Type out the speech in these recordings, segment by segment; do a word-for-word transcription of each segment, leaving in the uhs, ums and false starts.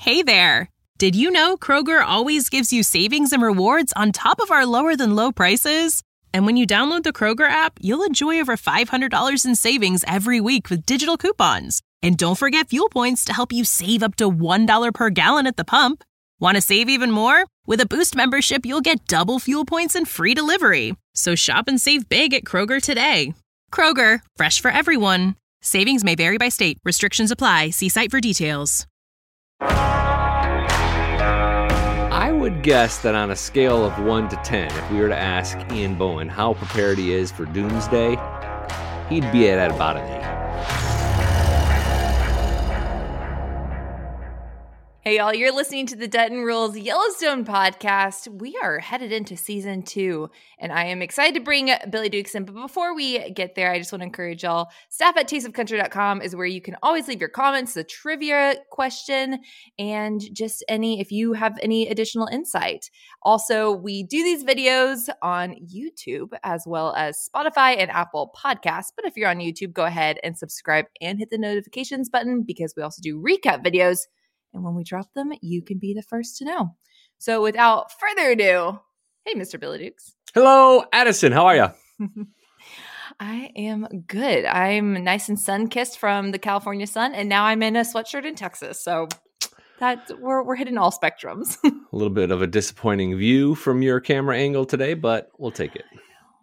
Hey there! Did you know Kroger always gives you savings and rewards on top of our lower-than-low prices? And when you download the Kroger app, you'll enjoy over five hundred dollars in savings every week with digital coupons. And don't forget fuel points to help you save up to one dollar per gallon at the pump. Want to save even more? With a Boost membership, you'll get double fuel points and free delivery. So shop and save big at Kroger today. Kroger, fresh for everyone. Savings may vary by state. Restrictions apply. See site for details. I would guess that on a scale of one to ten, if we were to ask Ian Bohen how prepared he is for Doomsday, he'd be at about an eight. Hey, y'all, you're listening to the Dutton Rules Yellowstone podcast. We are headed into season two, and I am excited to bring Billy Dukes in. But before we get there, I just want to encourage y'all, staff at taste of country dot com is where you can always leave your comments, the trivia question, and just any, if you have any additional insight. Also, we do these videos on YouTube as well as Spotify and Apple Podcasts. But if you're on YouTube, go ahead and subscribe and hit the notifications button because we also do recap videos. And when we drop them, you can be the first to know. So without further ado, hey, Mister Billy Dukes. Hello, Addison. How are you? I am good. I'm nice and sun-kissed from the California sun, and now I'm in a sweatshirt in Texas. So that we're we're hitting all spectrums. A little bit of a disappointing view from your camera angle today, but we'll take it.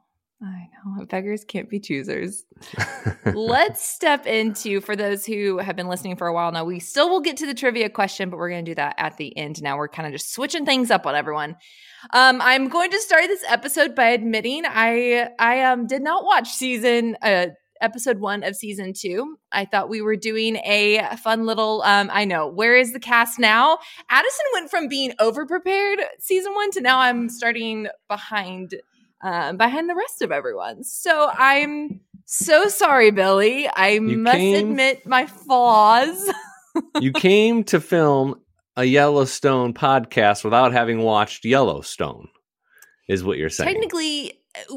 I know. Beggars can't be choosers. Let's step into, for those who have been listening for a while now, we still will get to the trivia question, but we're going to do that at the end. Now we're kind of just switching things up on everyone. Um, I'm going to start this episode by admitting I I um did not watch season uh episode one of season two. I thought we were doing a fun little, um, I know, where is the cast now? Addison went from being over-prepared season one to now I'm starting behind Uh, behind the rest of everyone. So I'm so sorry, Billy. I you must came, admit my flaws. You came to film a Yellowstone podcast without having watched Yellowstone, is what you're saying. Technically,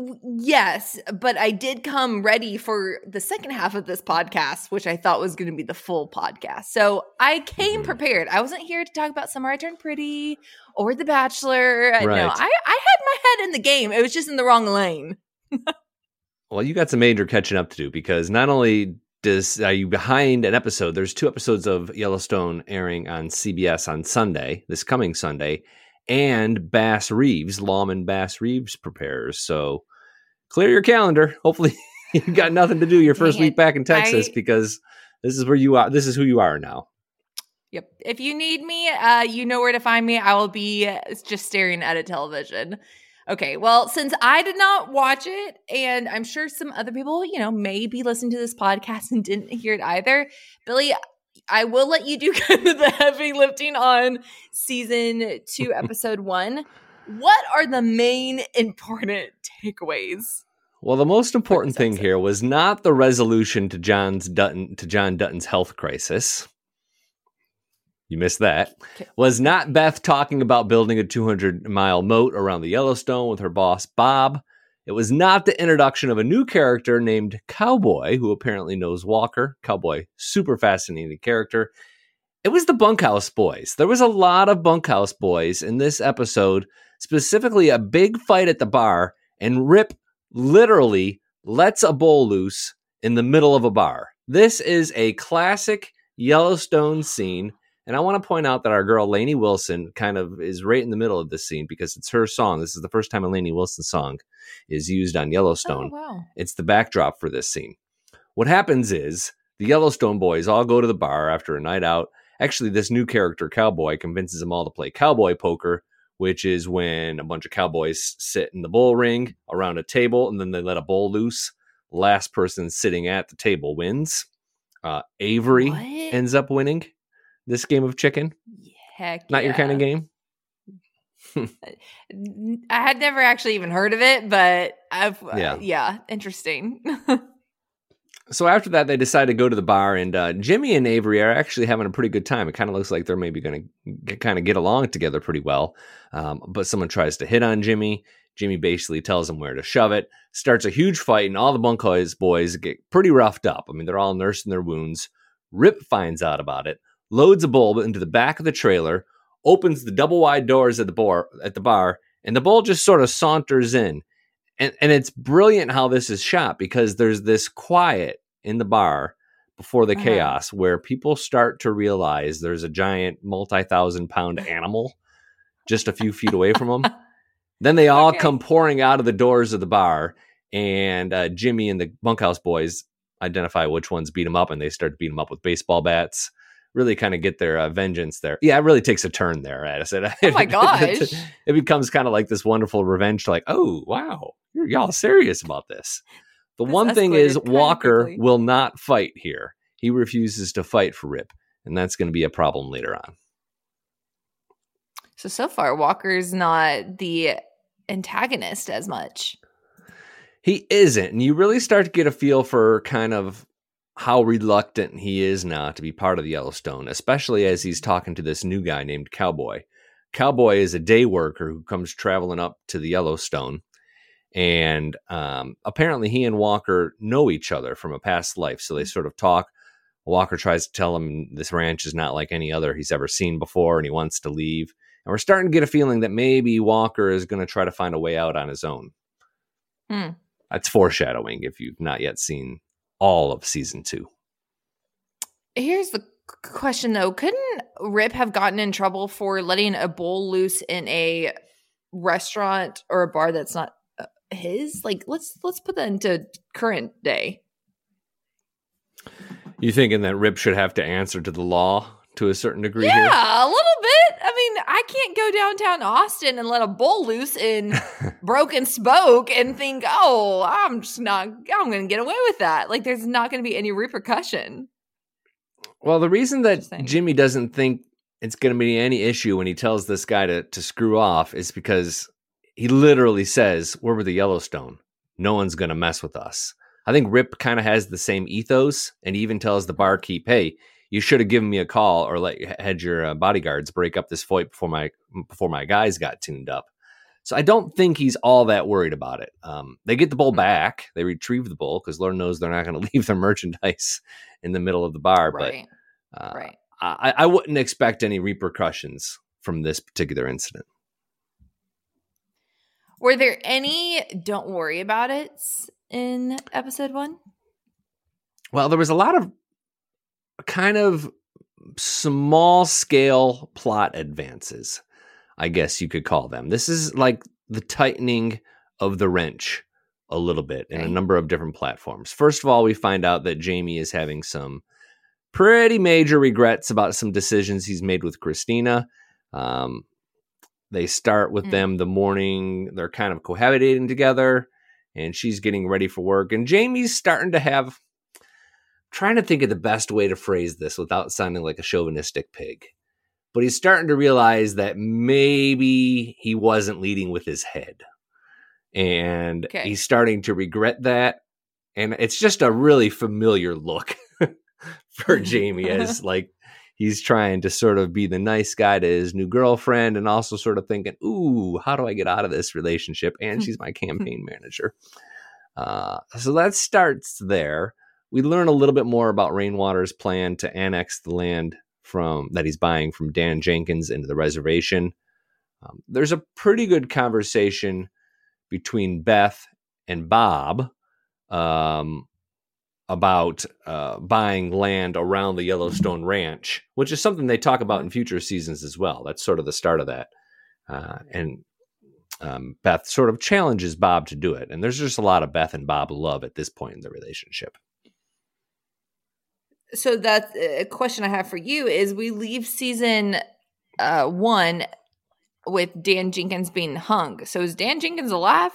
yes, but I did come ready for the second half of this podcast, which I thought was going to be the full podcast. So I came mm. prepared. I wasn't here to talk about Summer I Turned Pretty or The Bachelor. Right. No, I, I had my head in the game. It was just in the wrong lane. Well, you got some major catching up to do because not only does are you behind an episode, there's two episodes of Yellowstone airing on C B S on Sunday, this coming Sunday, and Bass Reeves, Lawman Bass Reeves prepares. So clear your calendar. Hopefully you got nothing to do your first Man, week back in Texas I, because this is where you are. This is who you are now. Yep. If you need me, uh, you know where to find me. I will be just staring at a television. Okay. Well, since I did not watch it, and I'm sure some other people, you know, may be listening to this podcast and didn't hear it either, Billy, I will let you do kind of the heavy lifting on season two, episode one. What are the main important takeaways? Well, the most important thing here was not the resolution to John's Dutton to John Dutton's health crisis. You missed that. Okay. Was not Beth talking about building a two hundred mile moat around the Yellowstone with her boss, Bob. It was not the introduction of a new character named Cowboy, who apparently knows Walker. Cowboy, super fascinating character. It was the Bunkhouse Boys. There was a lot of Bunkhouse Boys in this episode, specifically a big fight at the bar, and Rip literally lets a bull loose in the middle of a bar. This is a classic Yellowstone scene. And I want to point out that our girl, Lainey Wilson, kind of is right in the middle of this scene because it's her song. This is the first time a Lainey Wilson song is used on Yellowstone. Oh, wow. It's the backdrop for this scene. What happens is the Yellowstone boys all go to the bar after a night out. Actually, this new character, Cowboy, convinces them all to play cowboy poker, which is when a bunch of cowboys sit in the bull ring around a table, and then they let a bull loose. Last person sitting at the table wins. Uh, Avery what? ends up winning this game of chicken. Heck Not yeah. your kind of game? I had never actually even heard of it, but I've, yeah, uh, yeah interesting. So after that, they decide to go to the bar, and uh, Jimmy and Avery are actually having a pretty good time. It kind of looks like they're maybe going to kind of get along together pretty well. Um, but someone tries to hit on Jimmy. Jimmy basically tells him where to shove it, starts a huge fight, and all the Bunkhouse boys get pretty roughed up. I mean, they're all nursing their wounds. Rip finds out about it, loads a bull into the back of the trailer, opens the double wide doors at the bar, at the bar, and the bull just sort of saunters in. And, and it's brilliant how this is shot because there's this quiet in the bar before the uh-huh. chaos where people start to realize there's a giant multi-thousand pound animal just a few feet away from them. Then they all okay. come pouring out of the doors of the bar, and uh, Jimmy and the bunkhouse boys identify which ones beat them up, and they start to beat them up with baseball bats. Really kind of get their uh, vengeance there. Yeah, it really takes a turn there, Addison. Oh my gosh. It becomes kind of like this wonderful revenge to like, oh, wow, you're y'all serious about this. The this one thing is Walker will not fight here. He refuses to fight for Rip, and that's going to be a problem later on. So, so far, Walker's not the antagonist as much. He isn't. And you really start to get a feel for kind of how reluctant he is now to be part of the Yellowstone, especially as he's talking to this new guy named Cowboy. Cowboy is a day worker who comes traveling up to the Yellowstone. And um, apparently he and Walker know each other from a past life. So they sort of talk. Walker tries to tell him this ranch is not like any other he's ever seen before, and he wants to leave. And we're starting to get a feeling that maybe Walker is going to try to find a way out on his own. Hmm. That's foreshadowing if you've not yet seen all of season two. Here's the question, though. Couldn't Rip have gotten in trouble for letting a bull loose in a restaurant or a bar that's not his? Like, let's let's put that into current day. You thinking that Rip should have to answer to the law to a certain degree? Yeah, here? a little bit. I mean, I can't go downtown Austin and let a bull loose in Broken Spoke and think, oh, I'm just not, I'm going to get away with that. Like, there's not going to be any repercussion. Well, the reason that Jimmy doesn't think it's going to be any issue when he tells this guy to, to screw off is because he literally says, we're with the Yellowstone. No one's going to mess with us. I think Rip kind of has the same ethos, and he even tells the barkeep, hey, you should have given me a call or let had your uh, bodyguards break up this fight before my before my guys got tuned up. So I don't think he's all that worried about it. Um, they get the bull back. They retrieve the bull because Lord knows they're not going to leave their merchandise in the middle of the bar. Right. But uh, right. I, I wouldn't expect any repercussions from this particular incident. Were there any don't worry about it in episode one? Well, there was a lot of kind of small scale plot advances, I guess you could call them. This is like the tightening of the wrench a little bit in okay. a number of different platforms. First of all, we find out that Jamie is having some pretty major regrets about some decisions he's made with Christina. Um, they start with mm. them the morning they're kind of cohabitating together, and she's getting ready for work. And Jamie's starting to have, trying to think of the best way to phrase this without sounding like a chauvinistic pig. But he's starting to realize that maybe he wasn't leading with his head. And okay. he's starting to regret that. And it's just a really familiar look for Jamie as like he's trying to sort of be the nice guy to his new girlfriend and also sort of thinking, ooh, how do I get out of this relationship? And she's my campaign manager. Uh, so that starts there. We learn a little bit more about Rainwater's plan to annex the land from that he's buying from Dan Jenkins into the reservation. Um, there's a pretty good conversation between Beth and Bob um, about uh, buying land around the Yellowstone Ranch, which is something they talk about in future seasons as well. That's sort of the start of that. Uh, and um, Beth sort of challenges Bob to do it. And there's just a lot of Beth and Bob love at this point in the relationship. So that's a question I have for you is we leave season uh, one with Dan Jenkins being hung. So is Dan Jenkins alive?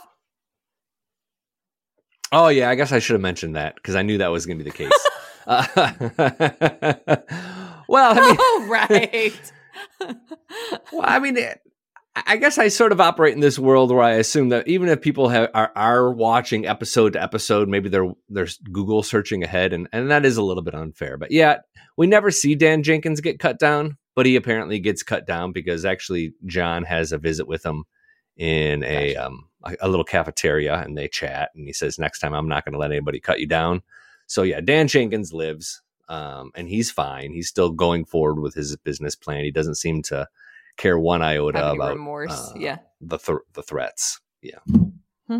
Oh, yeah. I guess I should have mentioned that because I knew that was going to be the case. uh, well, I mean, oh, right. well, I mean, I guess I sort of operate in this world where I assume that even if people have, are, are watching episode to episode, maybe they're they're Google searching ahead, and, and that is a little bit unfair. But yeah, we never see Dan Jenkins get cut down, but he apparently gets cut down because actually John has a visit with him in a gotcha. um a, a little cafeteria, and they chat, and he says, next time I'm not going to let anybody cut you down. So yeah, Dan Jenkins lives. Um, and he's fine. He's still going forward with his business plan. He doesn't seem to care one iota Have any about remorse. uh, yeah. the th- the threats. Yeah.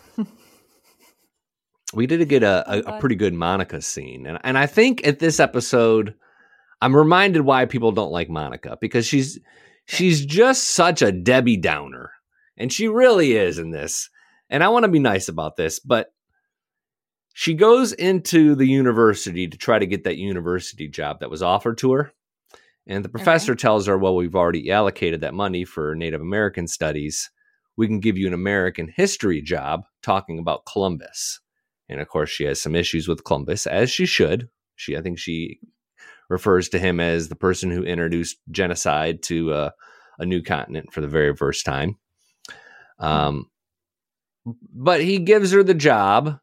We did get a, a, a pretty good Monica scene. And, and I think at this episode, I'm reminded why people don't like Monica, because she's she's just such a Debbie Downer. And she really is in this. And I want to be nice about this, but she goes into the university to try to get that university job that was offered to her. And the professor okay. tells her, well, we've already allocated that money for Native American studies. We can give you an American history job talking about Columbus. And of course, she has some issues with Columbus, as she should. She, I think she refers to him as the person who introduced genocide to uh, a new continent for the very first time. Um, but he gives her the job.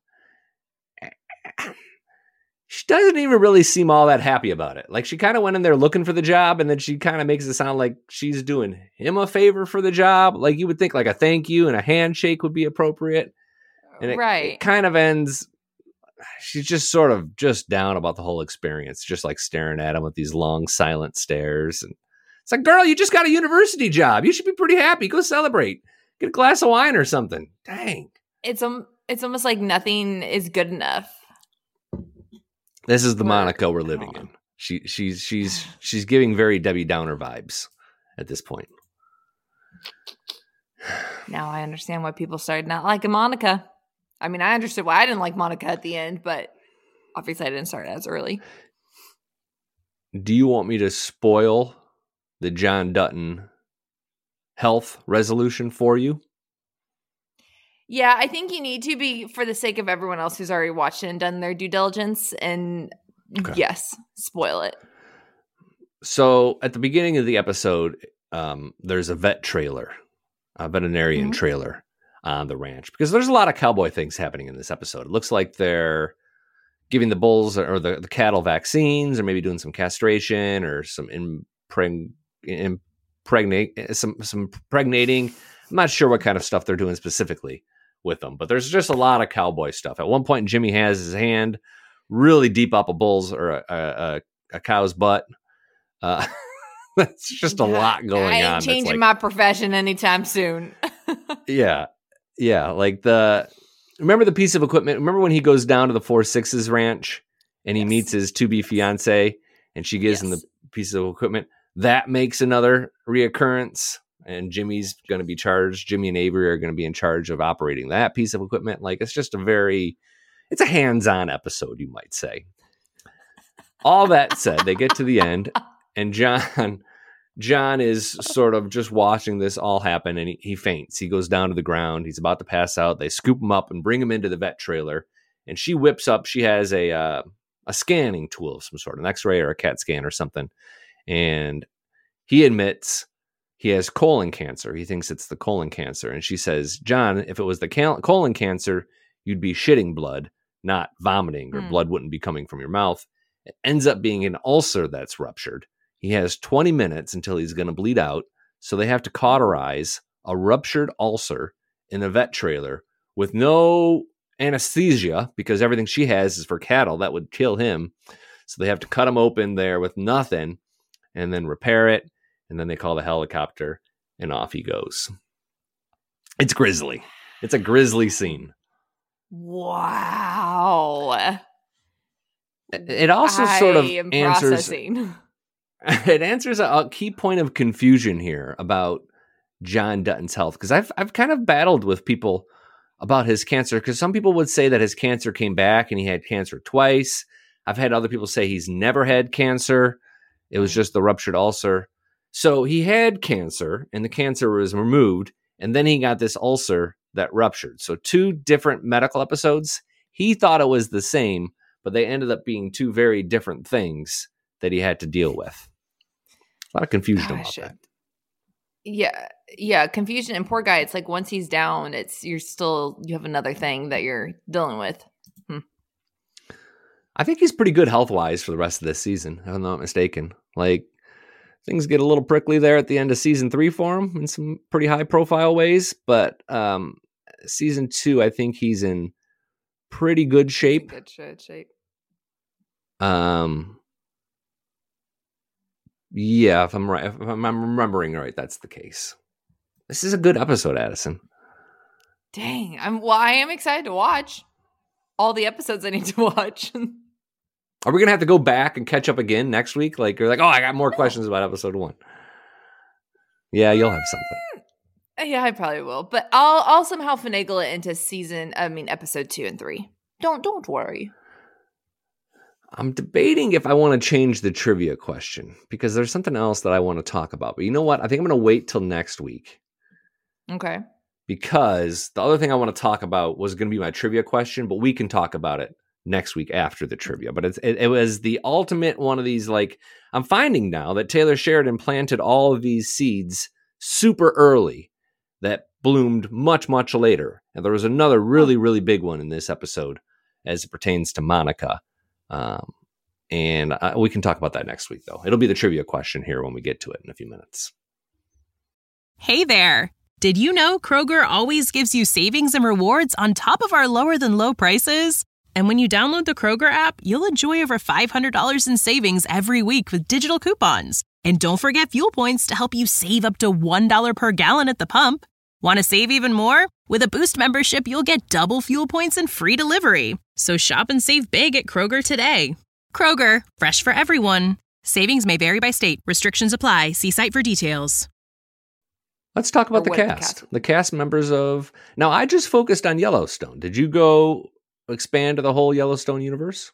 She doesn't even really seem all that happy about it. Like, she kind of went in there looking for the job, and then she kind of makes it sound like she's doing him a favor for the job. Like, you would think like a thank you and a handshake would be appropriate. And it, right. it kind of ends, she's just sort of just down about the whole experience, just like staring at him with these long, silent stares. And it's like, girl, you just got a university job. You should be pretty happy. Go celebrate. Get a glass of wine or something. Dang. It's um, it's almost like nothing is good enough. This is the Monica we're living in. She she's she's she's giving very Debbie Downer vibes at this point. Now I understand why people started not liking Monica. I mean, I understood why I didn't like Monica at the end, but obviously I didn't start as early. Do you want me to spoil the John Dutton health resolution for you? Yeah, I think you need to, be for the sake of everyone else who's already watched it and done their due diligence. And okay. yes, spoil it. So at the beginning of the episode, um, there's a vet trailer, a veterinarian mm-hmm. trailer on the ranch, because there's a lot of cowboy things happening in this episode. It looks like they're giving the bulls or the, the cattle vaccines, or maybe doing some castration or some impreg- impregnate, some, some pregnating. I'm not sure what kind of stuff they're doing specifically with them, but there's just a lot of cowboy stuff. At one point, Jimmy has his hand really deep up a bull's or a, a, a cow's butt. Uh, that's just a lot going on. I ain't on. changing like, my profession anytime soon. yeah. Yeah. Like the, remember the piece of equipment? Remember when he goes down to the Four Sixes ranch and he yes. meets his to-be fiance and she gives yes. him the piece of equipment? That makes another reoccurrence. And Jimmy's going to be charged. Jimmy and Avery are going to be in charge of operating that piece of equipment. Like, it's just a very, it's a hands-on episode, you might say. All that said, they get to the end, and John, John is sort of just watching this all happen, and he, he faints. He goes down to the ground. He's about to pass out. They scoop him up and bring him into the vet trailer, and she whips up. She has a uh, a scanning tool of some sort, an X-ray or a CAT scan or something, and he admits he has colon cancer. He thinks it's the colon cancer. And she says, John, if it was the cal- colon cancer, you'd be shitting blood, not vomiting, or mm. blood wouldn't be coming from your mouth. It ends up being an ulcer that's ruptured. He has twenty minutes until he's going to bleed out. So they have to cauterize a ruptured ulcer in a vet trailer with no anesthesia, because everything she has is for cattle. That would kill him. So they have to cut him open there with nothing and then repair it. And then they call the helicopter, and off he goes. It's grisly. It's a grisly scene. Wow. It also I sort of am answers. Processing. It answers a, a key point of confusion here about John Dutton's health, because I've I've kind of battled with people about his cancer, because some people would say that his cancer came back and he had cancer twice. I've had other people say he's never had cancer. It was just the ruptured ulcer. So he had cancer, and the cancer was removed, and then he got this ulcer that ruptured. So two different medical episodes. He thought it was the same, but they ended up being two very different things that he had to deal with. A lot of confusion Gosh, about that. Yeah, yeah, confusion. And poor guy, it's like once he's down, it's you're still, you have another thing that you're dealing with. Hmm. I think he's pretty good health-wise for the rest of this season, if I'm not mistaken. Like, things get a little prickly there at the end of season three for him in some pretty high-profile ways, but um, season two, I think he's in pretty good shape. Good shape. Um, Yeah, if I'm right, if I'm remembering right, that's the case. This is a good episode, Addison. Dang, I'm. Well, I am excited to watch all the episodes I need to watch. Are we gonna have to go back and catch up again next week? Like you're like, oh, I got more no. questions about episode one. Yeah, you'll have something. Yeah, I probably will, but I'll I'll somehow finagle it into season. I mean, episode two and three. Don't don't worry. I'm debating if I want to change the trivia question because there's something else that I want to talk about. But you know what? I think I'm going to wait till next week. Okay. Because the other thing I want to talk about was going to be my trivia question, but we can talk about it next week after the trivia. But it's, it, it was the ultimate one of these, like, I'm finding now that Taylor Sheridan planted all of these seeds super early that bloomed much, much later. And there was another really, really big one in this episode as it pertains to Monica. Um, and I, we can talk about that next week, though. It'll be the trivia question here when we get to it in a few minutes. Hey there. Did you know Kroger always gives you savings and rewards on top of our lower than low prices? And when you download the Kroger app, you'll enjoy over five hundred dollars in savings every week with digital coupons. And don't forget fuel points to help you save up to one dollar per gallon at the pump. Want to save even more? With a Boost membership, you'll get double fuel points and free delivery. So shop and save big at Kroger today. Kroger, fresh for everyone. Savings may vary by state. Restrictions apply. See site for details. Let's talk about the cast. the cast. The cast members of... Now, I just focused on Yellowstone. Did you go expand to the whole Yellowstone universe?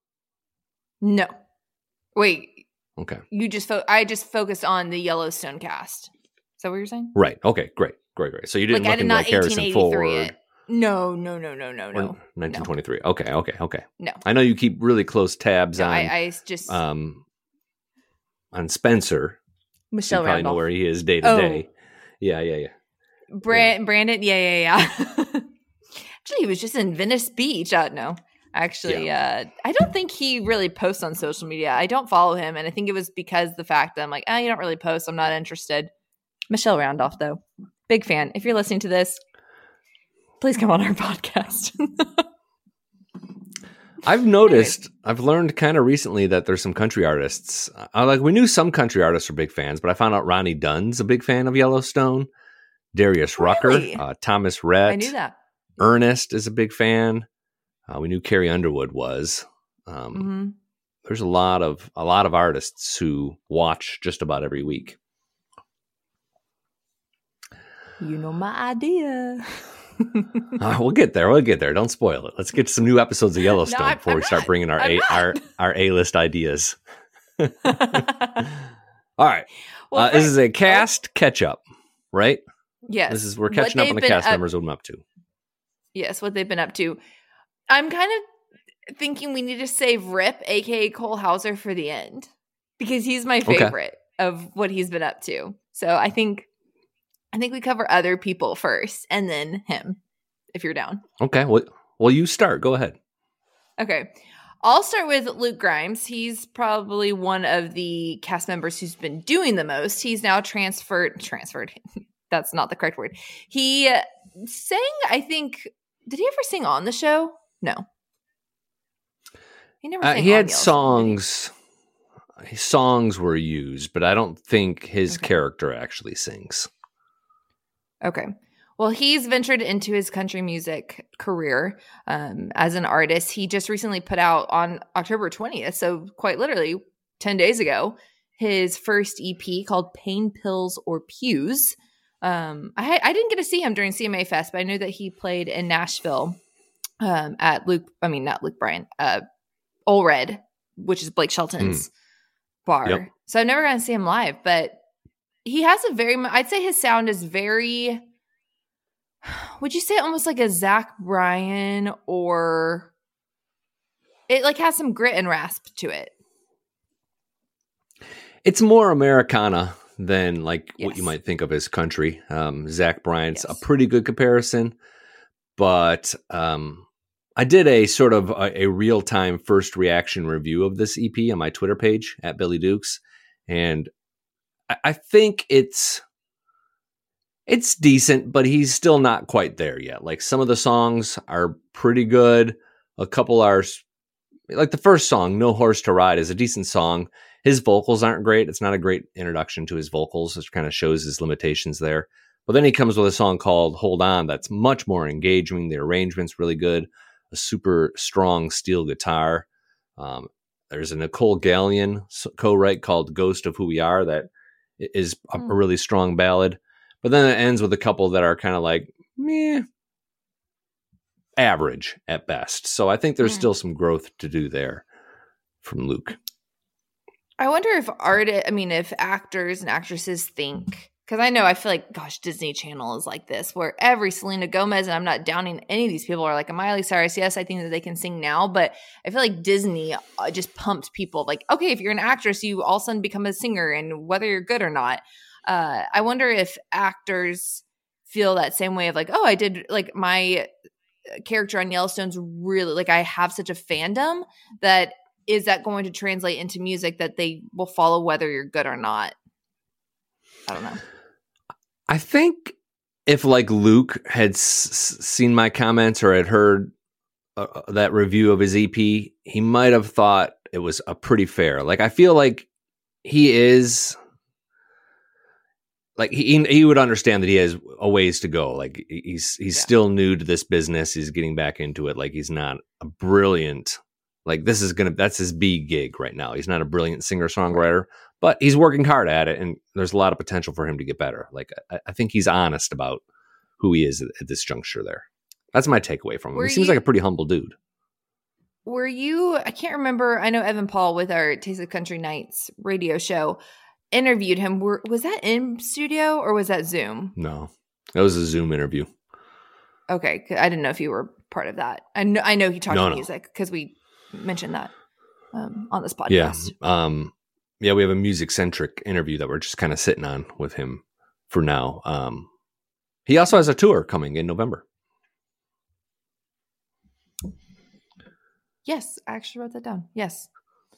No. Wait. Okay. You just fo- I just focused on the Yellowstone cast. Is that what you're saying? Right. Okay, great. Great, great. So you didn't like, look did into like Harrison Ford. It. No, no, no, no, no, no. nineteen twenty-three. No. Okay, okay, okay. No. I know you keep really close tabs no, on I, I just um on Spencer. Michelle you probably Randolph. know where he is day to oh. day. Yeah, yeah, yeah. Brand, yeah. Brandon, yeah, yeah, yeah. Actually, he was just in Venice Beach. Uh, no, actually, yeah. uh, I don't think he really posts on social media. I don't follow him, and I think it was because the fact that I'm like, oh, you don't really post. I'm not interested. Michelle Randolph, though. Big fan. If you're listening to this, please come on our podcast. I've noticed, I've learned kind of recently that there's some country artists. I like we knew some country artists were big fans, but I found out Ronnie Dunn's a big fan of Yellowstone. Darius Rucker, really? uh, Thomas Rhett. I knew that. Ernest is a big fan. Uh, we knew Carrie Underwood was. Um, mm-hmm. There's a lot of a lot of artists who watch just about every week. You know my idea. uh, we'll get there. We'll get there. Don't spoil it. Let's get to some new episodes of Yellowstone no, before I'm we not. start bringing our a, our our A-list ideas. All right. Well, uh, this is a cast catch-up, right? Yes. This is we're catching up on the cast up, members of them up to. Yes, what they've been up to. I'm kind of thinking we need to save Rip, aka Cole Hauser, for the end because he's my favorite okay. of what he's been up to. So I think. I think we cover other people first and then him, if you're down. Okay. Well, well, you start. Go ahead. Okay. I'll start with Luke Grimes. He's probably one of the cast members who's been doing the most. He's now transferred. Transferred. That's not the correct word. He uh, sang, I think, did he ever sing on the show? No. He never uh, sang He on had Yellowstone, songs. His songs were used, but I don't think his okay. character actually sings. Okay. Well, he's ventured into his country music career um, as an artist. He just recently put out on October twentieth, so quite literally ten days ago, his first E P called Pain Pills or Pews. Um, I, I didn't get to see him during C M A Fest, but I knew that he played in Nashville um, at Luke, I mean, not Luke Bryan, uh, Ole Red, which is Blake Shelton's mm. bar. Yep. So I've never gotten to see him live, but he has a very, I'd say his sound is very, would you say almost like a Zach Bryan, or it like has some grit and rasp to it? It's more Americana than like yes. what you might think of as country. Um, Zach Bryan's yes. a pretty good comparison, but um, I did a sort of a, a real-time first reaction review of this E P on my Twitter page at Billy Dukes, and I think it's it's decent, but he's still not quite there yet. Like some of the songs are pretty good. A couple are like the first song, "No Horse to Ride," is a decent song. His vocals aren't great. It's not a great introduction to his vocals. It kind of shows his limitations there. But then he comes with a song called Hold On that's much more engaging. The arrangement's really good. A super strong steel guitar. Um, there's a Nicole Gallion co-write called Ghost of Who We Are that is a, a really strong ballad. But then it ends with a couple that are kind of like, meh, average at best. So I think there's mm. still some growth to do there from Luke. I wonder if art, I mean, if actors and actresses think, because I know I feel like, gosh, Disney Channel is like this, where every Selena Gomez, and I'm not downing any of these people, are like a Miley Cyrus. Yes, I think that they can sing now, but I feel like Disney just pumped people. Like, okay, if you're an actress, you all of a sudden become a singer, and whether you're good or not. Uh, I wonder if actors feel that same way of like, oh, I did, like my character on Yellowstone's really, like I have such a fandom that is that going to translate into music that they will follow whether you're good or not? I don't know. I think if like Luke had s- seen my comments or had heard uh, that review of his E P, he might have thought it was a pretty fair. Like, I feel like he is like, he, he would understand that he has a ways to go. Like he's, he's yeah. still new to this business. He's getting back into it. Like he's not a brilliant, like this is going to, that's his B gig right now. He's not a brilliant singer songwriter, but he's working hard at it. And there's a lot of potential for him to get better. Like, I, I think he's honest about who he is at, at this juncture there. That's my takeaway from him. Were he seems you, like a pretty humble dude. Were you, I can't remember. I know Evan Paul with our Taste of Country Nights radio show interviewed him. Were, was that in studio or was that Zoom? No, that was a Zoom interview. Okay. I didn't know if you were part of that. I know, I know he talked no, no. music because we mentioned that um, on this podcast. Yeah. Um, yeah, we have a music-centric interview that we're just kind of sitting on with him for now. Um, he also has a tour coming in November. Yes, I actually wrote that down. Yes.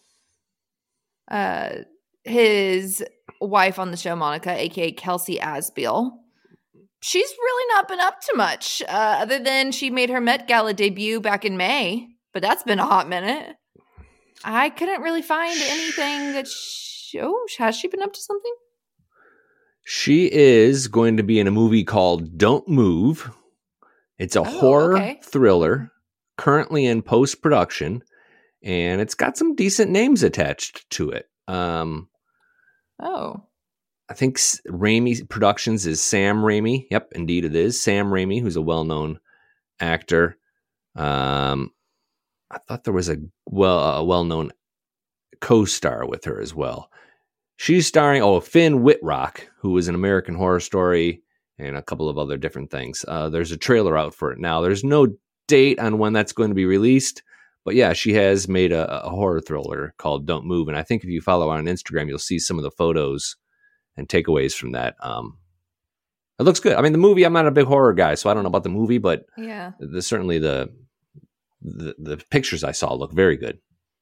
Uh, his wife on the show, Monica, a k a. Kelsey Asbiel, she's really not been up to much uh, other than she made her Met Gala debut back in May, but that's been a hot minute. I couldn't really find anything that she, oh, has she been up to something? She is going to be in a movie called Don't Move. It's a oh, horror okay. thriller currently in post-production, and it's got some decent names attached to it. Um, oh. I think Raimi Productions is Sam Raimi. Yep, indeed it is. Sam Raimi, who's a well-known actor. Um, I thought there was a well a well-known co-star with her as well. She's starring, oh, Finn Wittrock, who was in American Horror Story and a couple of other different things. Uh, there's a trailer out for it now. There's no date on when that's going to be released, but yeah, she has made a, a horror thriller called Don't Move, and I think if you follow her on Instagram, you'll see some of the photos and takeaways from that. Um, it looks good. I mean, the movie, I'm not a big horror guy, so I don't know about the movie, but yeah, the, certainly the, the the pictures I saw look very good.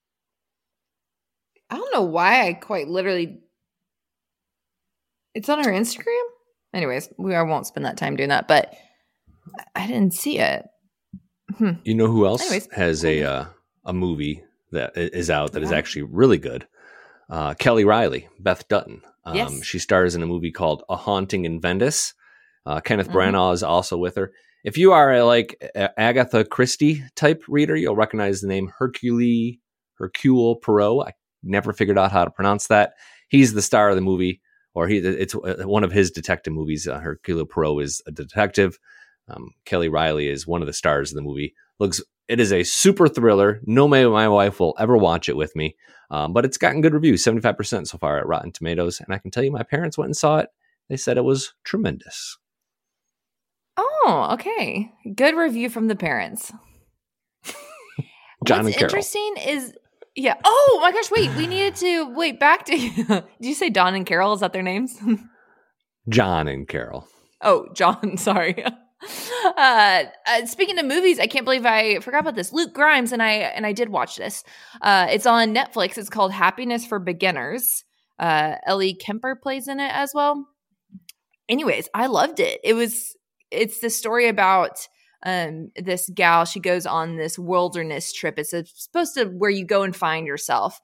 I don't know why I quite literally, it's on her Instagram. Anyways, we I won't spend that time doing that, but I didn't see it. Hmm. You know who else Anyways, has a uh, a movie that is out that yeah. is actually really good? Uh, Kelly Riley, Beth Dutton. Um, yes. She stars in a movie called A Haunting in Venice. Uh, Kenneth mm-hmm. Branagh is also with her. If you are a, like a Agatha Christie type reader, you'll recognize the name Hercule Hercule Poirot. I never figured out how to pronounce that. He's the star of the movie, or he it's one of his detective movies. Uh, Hercule Poirot is a detective. Um, Kelly Riley is one of the stars of the movie. Looks, it is a super thriller. No way my wife will ever watch it with me, um, but it's gotten good reviews, seventy-five percent so far at Rotten Tomatoes. And I can tell you, my parents went and saw it. They said it was tremendous. Oh, okay. Good review from the parents. John What's and Carol. Interesting is, yeah. Oh my gosh, wait, we needed to, wait, back to, did you say Don and Carol? Is that their names? John and Carol. Oh, John, sorry. Uh, uh, speaking of movies, I can't believe I forgot about this. Luke Grimes and I and I did watch this. Uh, it's on Netflix. It's called Happiness for Beginners. Uh, Ellie Kemper plays in it as well. Anyways, I loved it. It was. It's the story about um, this gal. She goes on this wilderness trip. It's a, supposed to where you go and find yourself.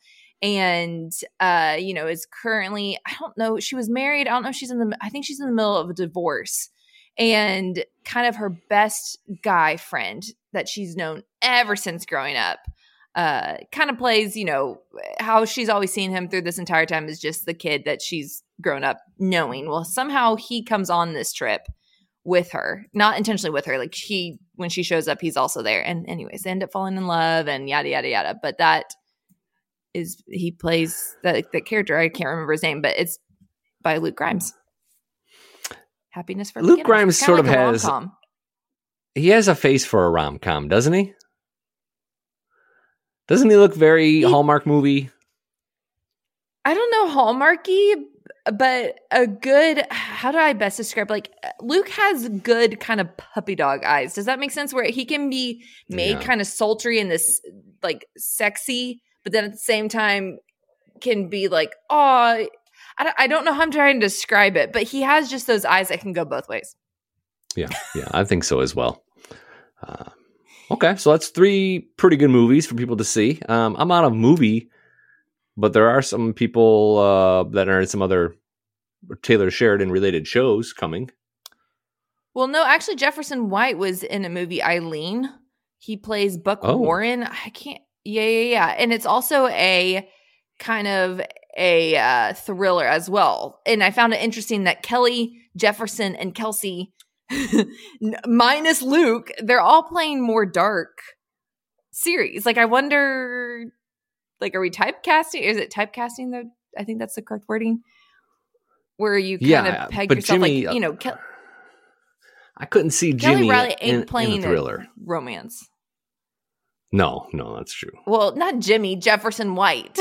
and uh, you know, is currently, I don't know, she was married. I don't know if she's in the, I think she's in the middle of a divorce, and kind of her best guy friend that she's known ever since growing up uh, kind of plays, you know, how she's always seen him through this entire time is just the kid that she's grown up knowing. Well, somehow he comes on this trip with her, not intentionally with her. Like he, when she shows up, he's also there. And anyways, they end up falling in love and yada, yada, yada. But that is, he plays that, that character. I can't remember his name, but it's by Luke Grimes. Happiness for Luke Beginners. Grimes sort like of has, rom-com. He has a face for a rom-com, doesn't he? Doesn't he look very he, Hallmark movie? I don't know Hallmarky, but a good, how do I best describe? Like Luke has good kind of puppy dog eyes. Does that make sense? Where he can be made yeah. kind of sultry and this like sexy, but then at the same time can be like, oh, I, I don't know how I'm trying to describe it, but he has just those eyes that can go both ways. Yeah, yeah, I think so as well. Uh, okay, so that's three pretty good movies for people to see. Um, I'm out of movie, but there are some people uh, that are in some other Taylor Sheridan related shows coming. Well, no, actually, Jefferson White was in a movie, Eileen. He plays Buck oh. Warren. I can't. Yeah, yeah, yeah. And it's also a kind of a uh, thriller as well. And I found it interesting that Kelly, Jefferson, and Kelsey, minus Luke, they're all playing more dark series. Like, I wonder, like, are we typecasting? Is it typecasting? Though I think that's the correct wording. Where you kind yeah, of peg but yourself, Jimmy, like, you know, Ke- I couldn't see Kelly Jimmy Riley ain't in, playing in a thriller. romance. No, no, that's true. Well, not Jimmy, Jefferson White.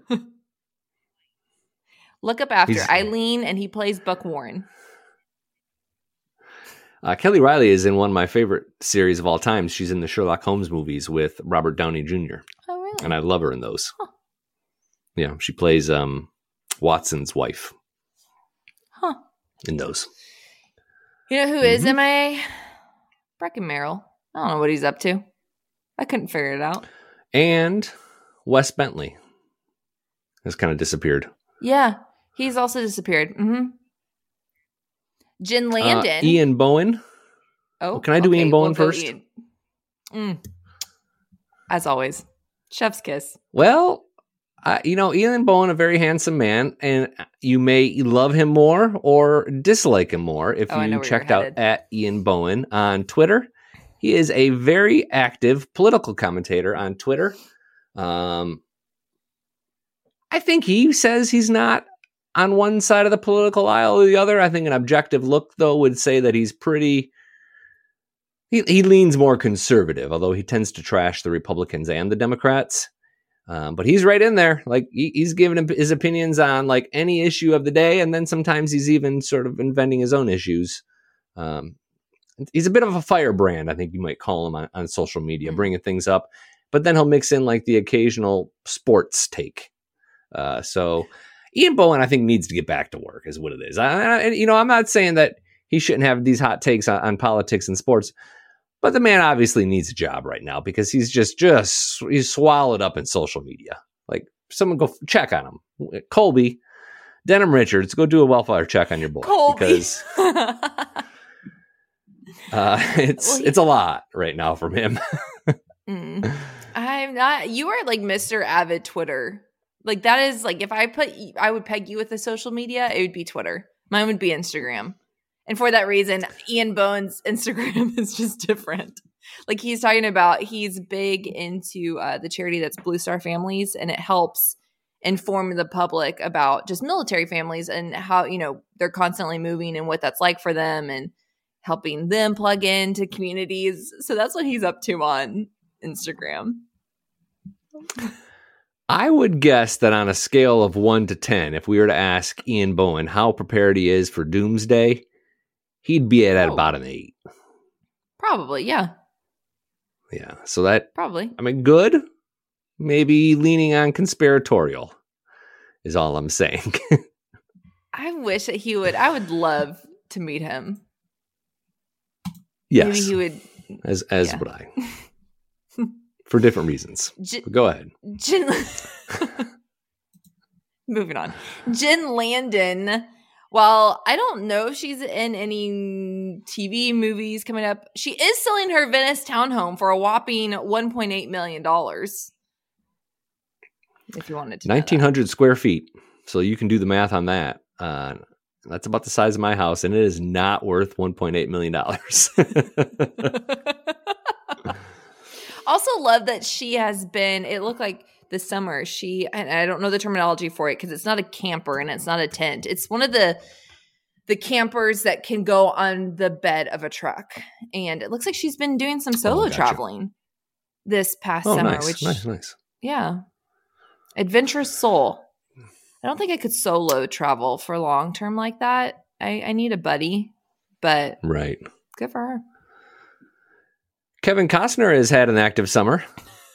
Look up after He's, Eileen, and he plays Buck Warren. Uh, Kelly Riley is in one of my favorite series of all time. She's in the Sherlock Holmes movies with Robert Downey Junior Oh, really? And I love her in those. Huh. Yeah, she plays um, Watson's wife. Huh. In those. You know who mm-hmm. is M I A? Breckin Merrill. I don't know what he's up to. I couldn't figure it out. And Wes Bentley has kind of disappeared. Yeah, he's also disappeared. Mm-hmm. Jen Landon. Uh, Ian Bohen. Oh, well, can I do okay, Ian Bohen we'll first? Ian. Mm. As always, chef's kiss. Well, uh, you know, Ian Bohen, a very handsome man, and you may love him more or dislike him more if oh, you checked out at Ian Bohen on Twitter. He is a very active political commentator on Twitter. Um, I think he says he's not on one side of the political aisle or the other. I think an objective look, though, would say that he's pretty... He, he leans more conservative, although he tends to trash the Republicans and the Democrats. Um, but he's right in there. Like he, he's giving his opinions on like any issue of the day, and then sometimes he's even sort of inventing his own issues. Um, he's a bit of a firebrand, I think you might call him on, on social media, mm-hmm. bringing things up. But then he'll mix in like the occasional sports take. Uh, so Ian Bohen, I think, needs to get back to work, is what it is. I, I, you know, I'm not saying that he shouldn't have these hot takes on, on politics and sports, but the man obviously needs a job right now because he's just just he's swallowed up in social media. Like, someone go check on him. Colby, Denham Richards, go do a welfare check on your boy. Colby. Because uh, it's well, he, it's a lot right now from him. mm, I'm not. You are like Mister Avid Twitter. Like, that is like, if I put, I would peg you with the social media, it would be Twitter. Mine would be Instagram. And for that reason, Ian Bohen's Instagram is just different. Like, he's talking about, he's big into uh, the charity that's Blue Star Families, and it helps inform the public about just military families and how, you know, they're constantly moving and what that's like for them and helping them plug into communities. So that's what he's up to on Instagram. I would guess that on a scale of one to ten, if we were to ask Ian Bohen how prepared he is for doomsday, he'd be at, oh. at about an eight. Probably, yeah. Yeah, so that... Probably. I mean, good. Maybe leaning on conspiratorial is all I'm saying. I wish that he would... I would love to meet him. Yes. Maybe he would... As, as yeah. would I. For different reasons. J- go ahead. Jen- Moving on. Jen Landon. Well, I don't know if she's in any T V movies coming up. She is selling her Venice townhome for a whopping one point eight million dollars. If you wanted to know nineteen hundred square feet. So you can do the math on that. Uh, that's about the size of my house, and it is not worth one point eight million dollars. Also love that she has been, it looked like this summer, she, and I don't know the terminology for it because it's not a camper and it's not a tent. It's one of the the campers that can go on the bed of a truck. And it looks like she's been doing some solo oh, gotcha. traveling this past oh, summer. Nice, which, nice, nice. Yeah. Adventurous soul. I don't think I could solo travel for long term like that. I, I need a buddy, but right. Good for her. Kevin Costner has had an active summer.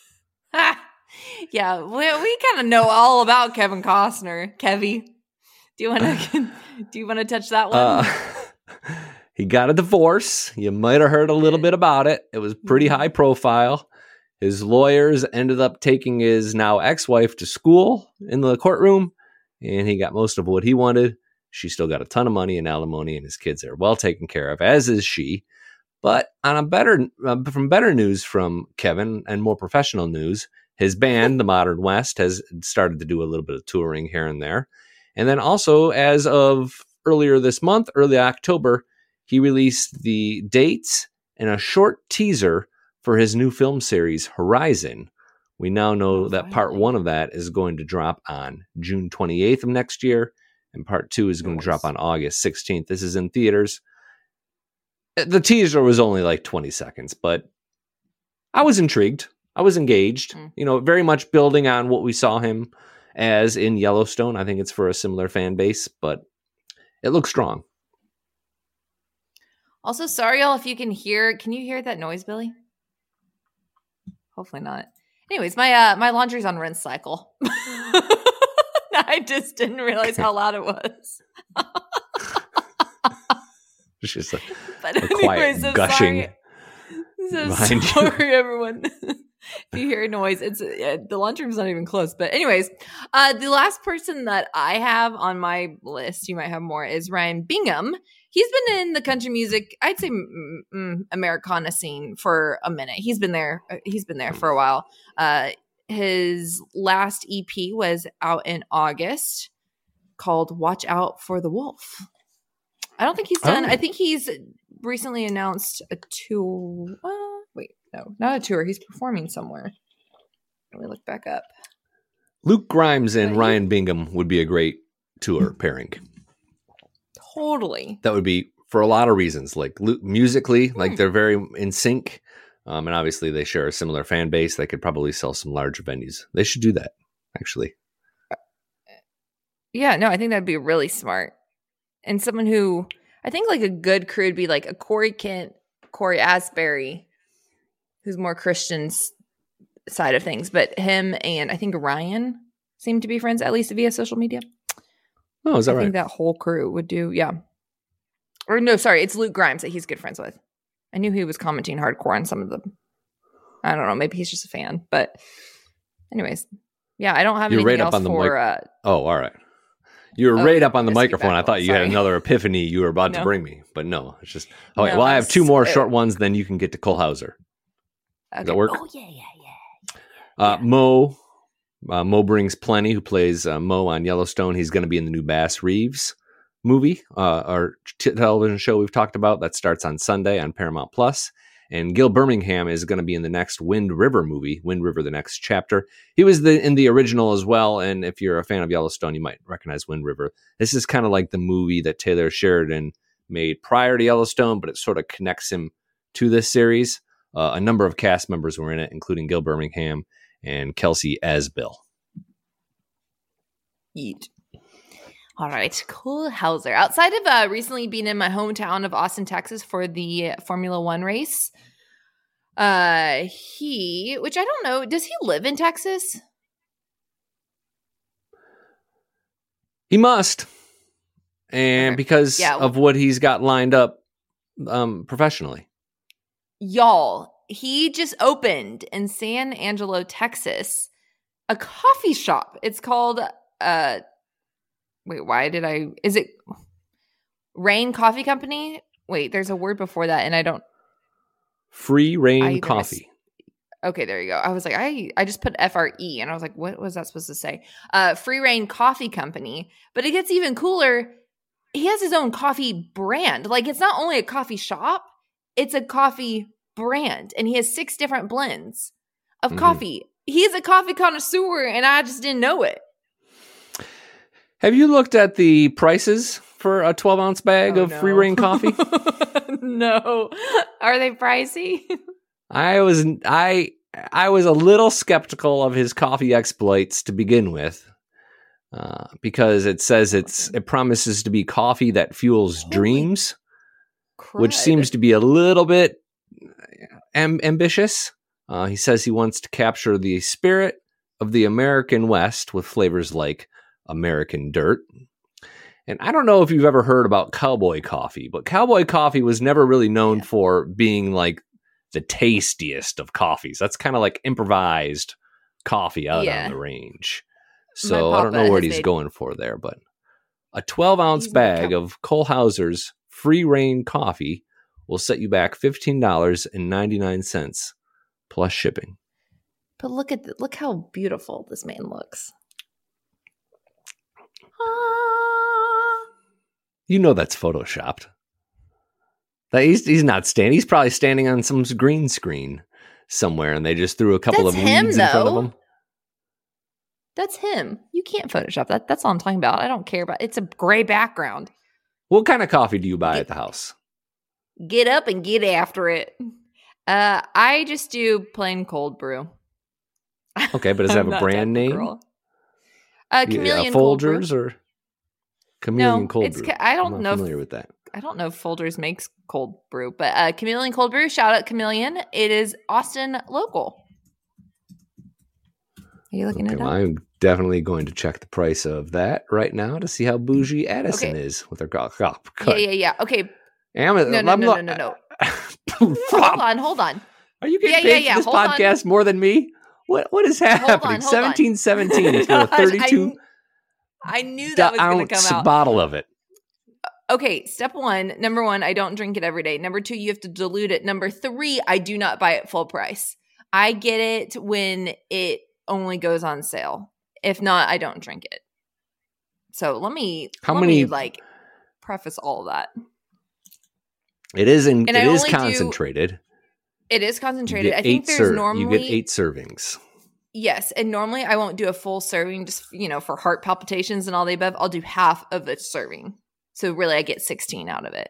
Yeah, we, we kind of know all about Kevin Costner. Kevy, do you want to do you want to touch that one? Uh, he got a divorce. You might have heard a little bit about it. It was pretty high profile. His lawyers ended up taking his now ex-wife to school in the courtroom, and he got most of what he wanted. She still got a ton of money in alimony, and his kids are well taken care of, as is she. But on a better, uh, from better news from Kevin and more professional news, his band, The Modern West, has started to do a little bit of touring here and there. And then also, as of earlier this month, early October, he released the dates and a short teaser for his new film series, Horizon. We now know oh, that part one of that is going to drop on June twenty-eighth of next year, and part two is going nice. to drop on August sixteenth. This is in theaters. The teaser was only like twenty seconds, but I was intrigued. I was engaged, mm. you know, very much building on what we saw him as in Yellowstone. I think it's for a similar fan base, but it looks strong. Also, sorry, y'all, if you can hear, can you hear that noise, Billy? Hopefully not. Anyways, my uh, my laundry's on rinse cycle. I just didn't realize how loud it was. It's just a, but a anyways, quiet I'm gushing. Sorry. So sorry, everyone. If you hear noise, it's uh, the lunchroom's not even close. But anyways, uh, the last person that I have on my list, you might have more, is Ryan Bingham. He's been in the country music, I'd say, mm, mm, Americana scene for a minute. He's been there. He's been there for a while. Uh, his last E P was out in August, called "Watch Out for the Wolf." I don't think he's done. Oh. I think he's recently announced a tour. Uh, wait, no, not a tour. He's performing somewhere. Let me look back up. Luke Grimes and but Ryan he, Bingham would be a great tour pairing. Totally. That would be for a lot of reasons. Like Luke, musically, hmm. like they're very in sync. Um, and obviously they share a similar fan base. They could probably sell some large venues. They should do that, actually. Yeah, no, I think that'd be really smart. And someone who, I think like a good crew would be like a Corey Kent, Corey Asbury, who's more Christian's side of things. But him and I think Ryan seem to be friends, at least via social media. Oh, is that I right? I think that whole crew would do, yeah. Or no, sorry, it's Luke Grimes that he's good friends with. I knew he was commenting hardcore on some of them. I don't know, maybe he's just a fan. But anyways, yeah, I don't have You're anything right else up on the for... Mic- uh, oh, all right. You were oh, right up on the microphone. I thought you sorry. had another epiphany you were about no. to bring me. But no, it's just... Oh, no, well, I have two more it, short ones, then you can get to Cole Hauser. Okay. Does that work? Oh, yeah, yeah, yeah. Uh, yeah. Mo... Uh, Mo Brings Plenty, who plays uh, Mo on Yellowstone. He's going to be in the new Bass Reeves movie, uh, our t- television show we've talked about. That starts on Sunday on Paramount Plus. And Gil Birmingham is going to be in the next Wind River movie, Wind River, the next chapter. He was the, in the original as well. And if you're a fan of Yellowstone, you might recognize Wind River. This is kind of like the movie that Taylor Sheridan made prior to Yellowstone, but it sort of connects him to this series. Uh, a number of cast members were in it, including Gil Birmingham and Kelsey Asbill. Eat. All right, Cole Hauser. Outside of uh, recently being in my hometown of Austin, Texas for the Formula One race, uh, he, which I don't know, does he live in Texas? He must. And okay. because yeah, well, of what he's got lined up um, professionally. Y'all, he just opened in San Angelo, Texas, a coffee shop. It's called uh, Wait, why did I? Is it Rain Coffee Company? Wait, there's a word before that, and I don't. Free Reign Coffee. Miss, okay, there you go. I was like, I I just put F R E, and I was like, what was that supposed to say? Uh, Free Reign Coffee Company. But it gets even cooler. He has his own coffee brand. Like, it's not only a coffee shop, it's a coffee brand, and he has six different blends of mm-hmm. coffee. He's a coffee connoisseur, and I just didn't know it. Have you looked at the prices for a twelve ounce bag oh, of no. Free Reign coffee? No. Are they pricey? I was I I was a little skeptical of his coffee exploits to begin with, uh, because it says it's it promises to be coffee that fuels Holy dreams, crud. Which seems to be a little bit am- ambitious. Uh, he says he wants to capture the spirit of the American West with flavors like American dirt. And I don't know if you've ever heard about cowboy coffee, but cowboy coffee was never really known yeah. for being like the tastiest of coffees. That's kind of like improvised coffee out yeah. on the range. So I don't know what he's made... going for there, but a twelve ounce bag of Cole Hauser's Free Reign coffee will set you back fifteen dollars and ninety-nine cents plus shipping. But look at the, look how beautiful this man looks. You know that's photoshopped. That he's he's not standing. He's probably standing on some green screen somewhere, and they just threw a couple that's of him, weeds though. in front of him. That's him. You can't Photoshop that. That's all I'm talking about. I don't care about. It's a gray background. What kind of coffee do you buy get, at the house? Get up and get after it. Uh, I just do plain cold brew. Okay, but does it have a brand name? Girl. Uh, Chameleon yeah, Folgers or Chameleon no, Cold it's, Brew? I don't I'm not know. familiar if, with that. I don't know if Folgers makes cold brew, but uh, Chameleon Cold Brew. Shout out Chameleon. It is Austin local. Are you looking okay, it up? Well, I'm definitely going to check the price of that right now to see how bougie Addison okay. is with her golf cup. Yeah, yeah, yeah. Okay. Am, no, no, no, no, no, no, no. hold on, hold on. Are you getting yeah, paid yeah, for yeah. this hold podcast on. more than me? What What is happening? seventeen seventeen for a thirty-two. I, I knew that was going to come out. Bottle of it. Okay, step one. Number one, I don't drink it every day. Number two, you have to dilute it. Number three, I do not buy it full price. I get it when it only goes on sale. If not, I don't drink it. So let me how let many me, like preface all of that. It is in, it is concentrated. Do, it is concentrated. I think there's ser- normally you get eight servings. Yes, and normally I won't do a full serving, just you know, for heart palpitations and all the above. I'll do half of a serving, so really I get sixteen out of it.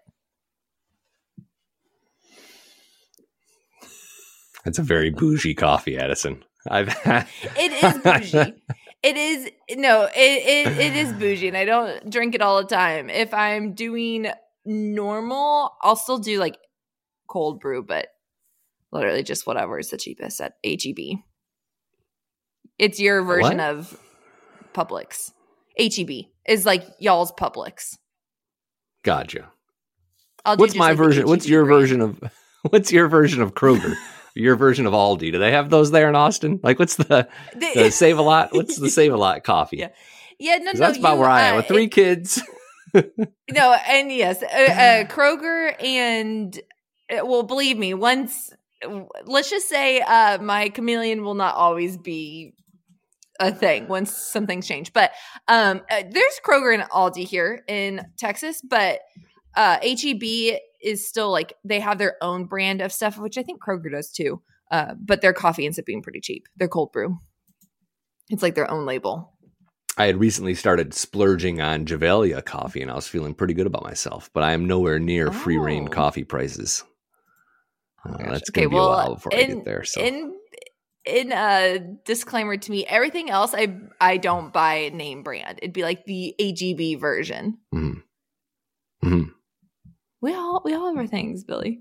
That's a very bougie coffee, Addison. I've had it is bougie. It is no, it, it it is bougie, and I don't drink it all the time. If I'm doing normal, I'll still do like cold brew, but literally just whatever is the cheapest at H E B. It's your version what? of Publix. H E B is like y'all's Publix. Gotcha. I'll what's my like version? What's your brand. version of? What's your version of Kroger? Your version of Aldi? Do they have those there in Austin? Like, what's the, the Save a Lot? What's the Save a Lot coffee? Yeah, yeah, no, no. That's about you, where I am uh, with three it, kids. No, and yes, uh, uh, Kroger and uh, well, believe me, once let's just say uh, my chameleon will not always be a thing once some things change. But um, uh, there's Kroger and Aldi here in Texas, but uh, H E B is still like they have their own brand of stuff, which I think Kroger does too. Uh, but their coffee ends up being pretty cheap. Their cold brew, it's like their own label. I had recently started splurging on Javalia coffee, and I was feeling pretty good about myself. But I am nowhere near oh. Free Reign coffee prices. Uh, oh that's okay, going to be well, a while before in, I get there. So. In in a disclaimer to me, everything else I I don't buy name brand. It'd be like the H E B version. Mm-hmm. Mm-hmm. We all we all have our things, Billy.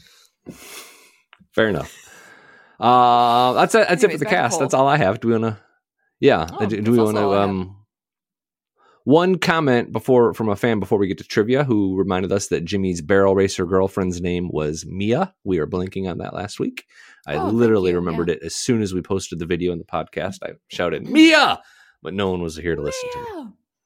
Fair enough. Uh, that's it. That's Anyways, it for the cast. That's all I have. Do we want to? Yeah. Oh, do, do we want to? Um, one comment before from a fan before we get to trivia, who reminded us that Jimmy's barrel racer girlfriend's name was Mia. We were blinking on that last week. I oh, literally remembered yeah. it as soon as we posted the video in the podcast. I shouted Mia, but no one was here to listen Mia. to me.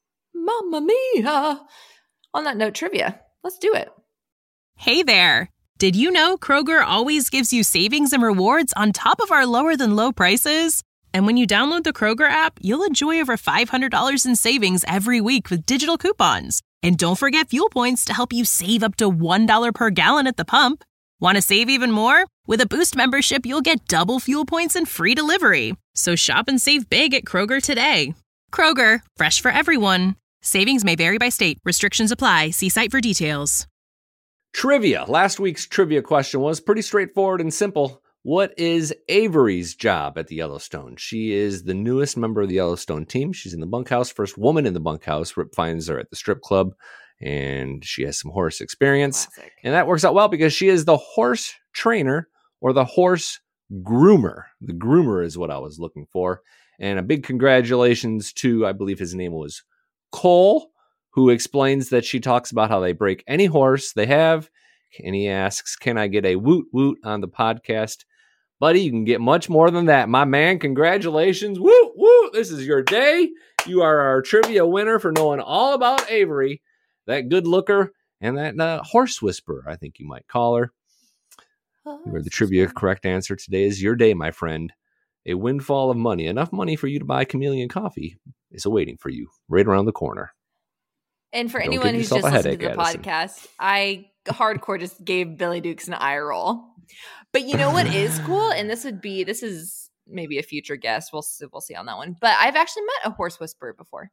Mamma mia. On that note, trivia. Let's do it. Hey there. Did you know Kroger always gives you savings and rewards on top of our lower than low prices? And when you download the Kroger app, you'll enjoy over five hundred dollars in savings every week with digital coupons. And don't forget fuel points to help you save up to one dollar per gallon at the pump. Want to save even more? With a Boost membership, you'll get double fuel points and free delivery. So shop and save big at Kroger today. Kroger, fresh for everyone. Savings may vary by state. Restrictions apply. See site for details. Trivia. Last week's trivia question was pretty straightforward and simple. What is Avery's job at the Yellowstone? She is the newest member of the Yellowstone team. She's in the bunkhouse, first woman in the bunkhouse. Rip finds her at the strip club, and she has some horse experience. Classic. And that works out well because she is the horse trainer or the horse groomer. The groomer is what I was looking for. And a big congratulations to, I believe his name was Cole, who explains that she talks about how they break any horse they have. And he asks, can I get a woot woot on the podcast? Buddy, you can get much more than that. My man, congratulations. Woot woot. This is your day. You are our trivia winner for knowing all about Avery, that good looker, and that uh, horse whisperer, I think you might call her. Where the trivia correct answer today is your day, my friend. A windfall of money, enough money for you to buy Chameleon coffee, is awaiting for you right around the corner. And for Don't anyone give who's yourself just a listened to the headache, Addison. podcast, I hardcore just gave Billy Dukes an eye roll. But you know what is cool? And this would be, this is maybe a future guest. We'll see, we'll see on that one. But I've actually met a horse whisperer before.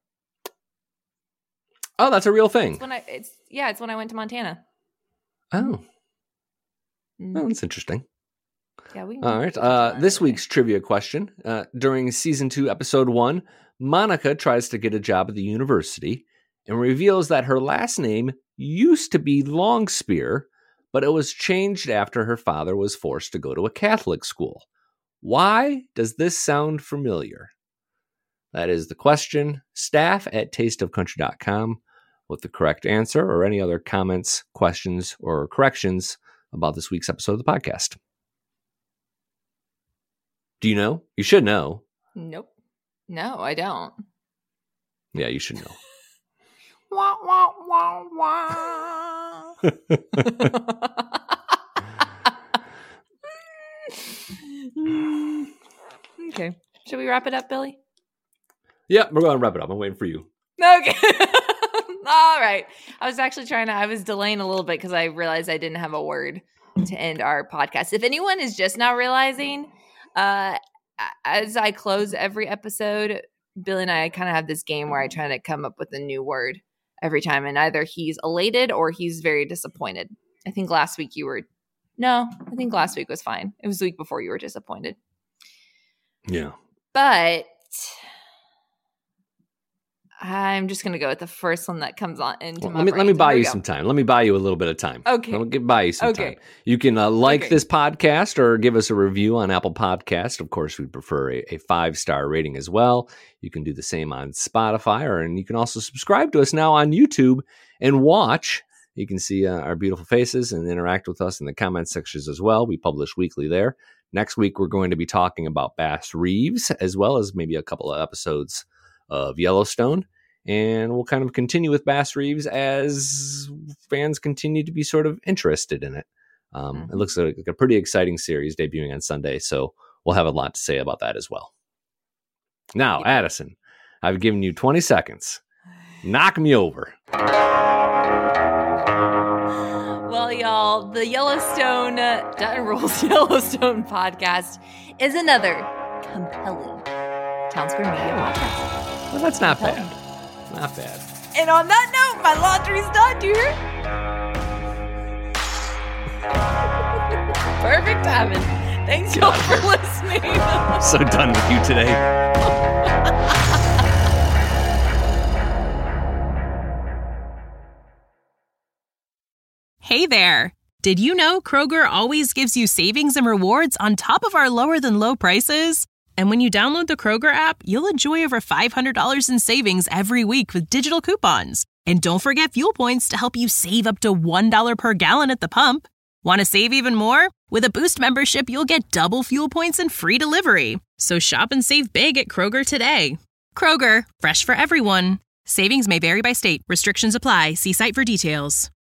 Oh, that's a real thing. It's when I, it's yeah, it's when I went to Montana. Oh, Mm. well, that's interesting. Yeah, we. can All do right. that Uh, another this day. week's trivia question. Uh, during season two, episode one, Monica tries to get a job at the university and reveals that her last name used to be Longspear, but it was changed after her father was forced to go to a Catholic school. Why does this sound familiar? That is the question. Staff at taste of country dot com with the correct answer or any other comments, questions, or corrections about this week's episode of the podcast. Do you know? You should know. Nope. No, I don't. Yeah, you should know. Wah, wah, wah, wah. Okay. Should we wrap it up, Billy? Yeah, we're going to wrap it up. I'm waiting for you. Okay. All right. I was actually trying to, I was delaying a little bit because I realized I didn't have a word to end our podcast. If anyone is just now realizing, uh, as I close every episode, Billy and I kind of have this game where I try to come up with a new word every time. And either he's elated or he's very disappointed. I think last week you were, no, I think last week was fine. It was the week before you were disappointed. Yeah. But I'm just going to go with the first one that comes on into Well, my let me brain. let me So buy here we you go. some time. Let me buy you a little bit of time. Okay. Let me get buy you some Okay. time. You can uh, like Okay. this podcast or give us a review on Apple Podcast. Of course, we'd prefer a, a five star rating as well. You can do the same on Spotify, or and you can also subscribe to us now on YouTube and watch. You can see uh, our beautiful faces and interact with us in the comment sections as well. We publish weekly there. Next week, we're going to be talking about Bass Reeves, as well as maybe a couple of episodes of Yellowstone. And we'll kind of continue with Bass Reeves as fans continue to be sort of interested in it. Um, Mhm. It looks like a pretty exciting series debuting on Sunday, so we'll have a lot to say about that as well. Now, Yeah. Addison, I've given you twenty seconds. Knock me over. Well, y'all, the Yellowstone, uh, Dutton Rules Yellowstone podcast is another compelling Town Square Media podcast. Well, that's not Compelling. bad. Not bad. And on that note, my laundry's done, dude. Perfect timing. Thanks, y'all, for listening. I'm so done with you today. Hey there. Did you know Kroger always gives you savings and rewards on top of our lower than low prices? And when you download the Kroger app, you'll enjoy over five hundred dollars in savings every week with digital coupons. And don't forget fuel points to help you save up to one dollar per gallon at the pump. Want to save even more? With a Boost membership, you'll get double fuel points and free delivery. So shop and save big at Kroger today. Kroger, fresh for everyone. Savings may vary by state. Restrictions apply. See site for details.